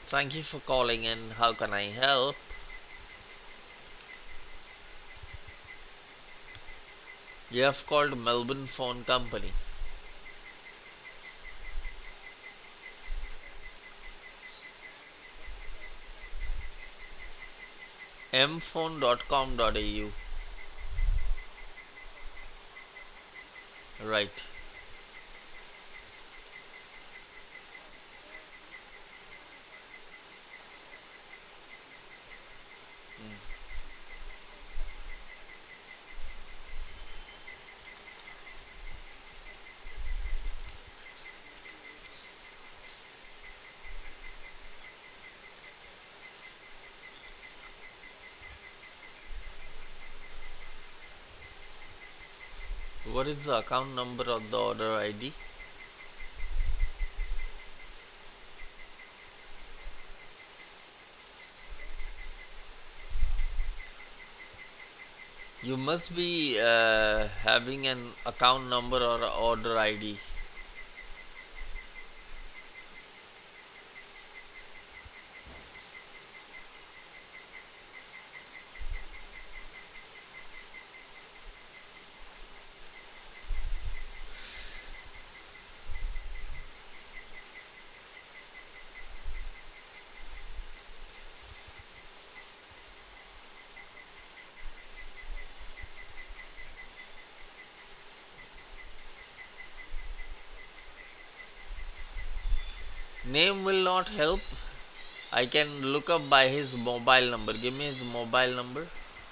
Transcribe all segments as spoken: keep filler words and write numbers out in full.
Thank you for calling in. How can I help? You have called Melbourne Phone Company. m phone dot com dot a u. Right. What is the account number of the order I D? You must be uh, having an account number or a order I D. Name will not help. I can look up by his mobile number. Give me his mobile number.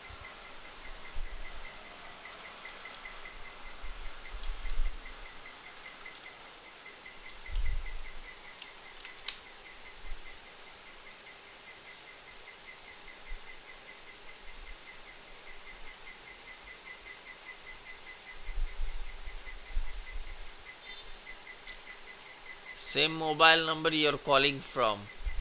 Same mobile number you're calling from.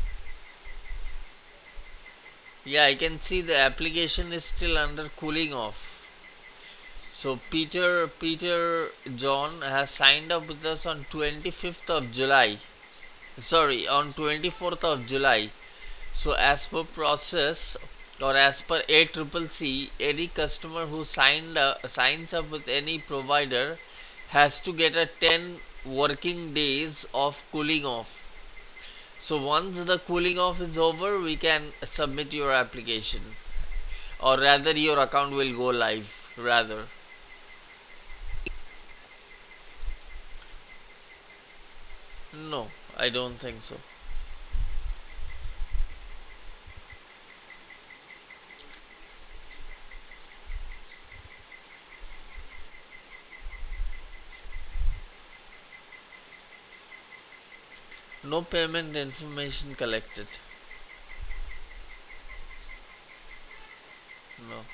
Yeah, I can see the application is still under cooling off. So Peter Peter John has signed up with us on twenty-fifth of July. Sorry, on twenty-fourth of July. So as per process or as per A C C C, any customer who signed uh, signs up with any provider has to get a ten working days of cooling off. So once the cooling off is over, we can submit your application, or rather your account will go live rather. No, I don't think so. No payment information collected. No.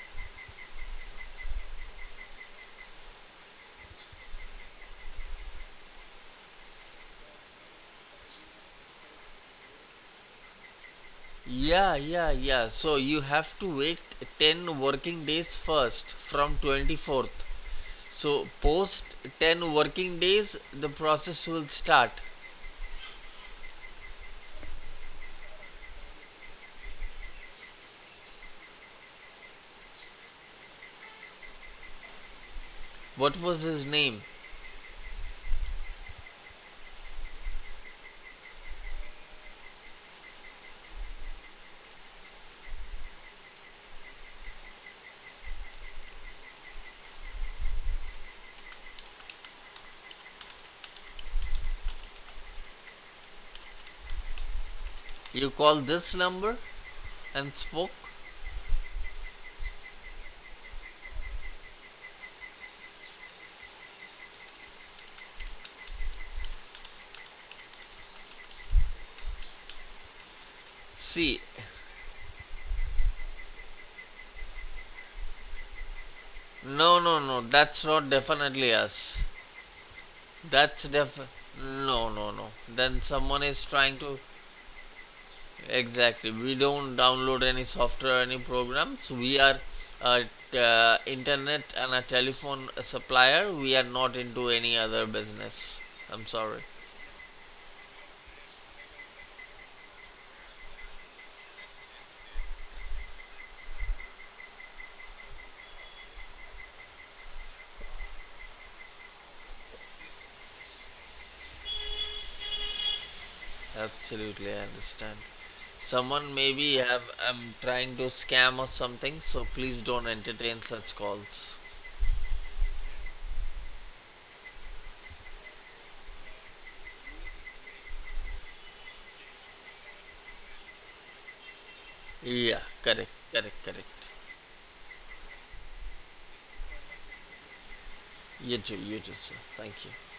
Yeah, yeah, yeah. So you have to wait ten working days first from twenty-fourth. So post ten working days, the process will start. What was his name? You called this number and spoke? See, no, no, no, that's not definitely us. That's def. No, no, no. Then someone is trying to. Exactly. We don't download any software, any programs. We are a uh, internet and a telephone supplier. We are not into any other business. I'm sorry. Absolutely, I understand. Someone maybe have I'm trying to scam or something, so please don't entertain such calls. Yeah, correct, correct, correct. You too, you too, sir. Thank you.